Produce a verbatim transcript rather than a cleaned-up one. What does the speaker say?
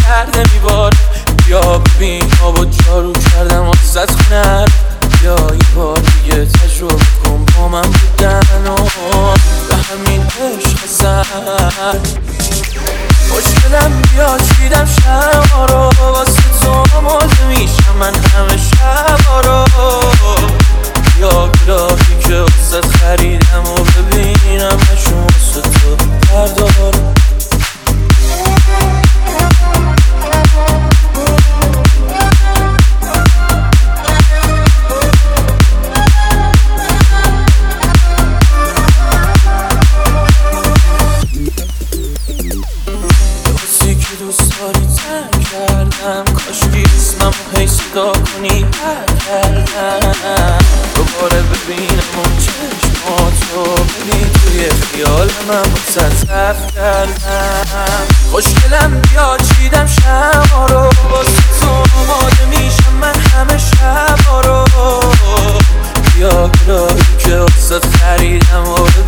سرده میبار. بیا ببین آبا جارو کردم واسه خونه. بیا یه بار دیگه تجربه کن با من بودن و به همین عشق زن. خوشگلم بیا چیدم شبا رو واسه تو آماده میشم من همه شبا رو. بیا گلاهی که واسه خریدم و ببینم نشون واسه تو بردارم. کردم کاشکی اسمم هی صدا کنی کردم دوباره ببینم اون چشماتو ببین توی خیال من بسد صرف کردم. خوشگلم بیا چیدم شبا رو واسه تو آماده میشم من همه شبا رو. بیا گلایی که واسه خریدم و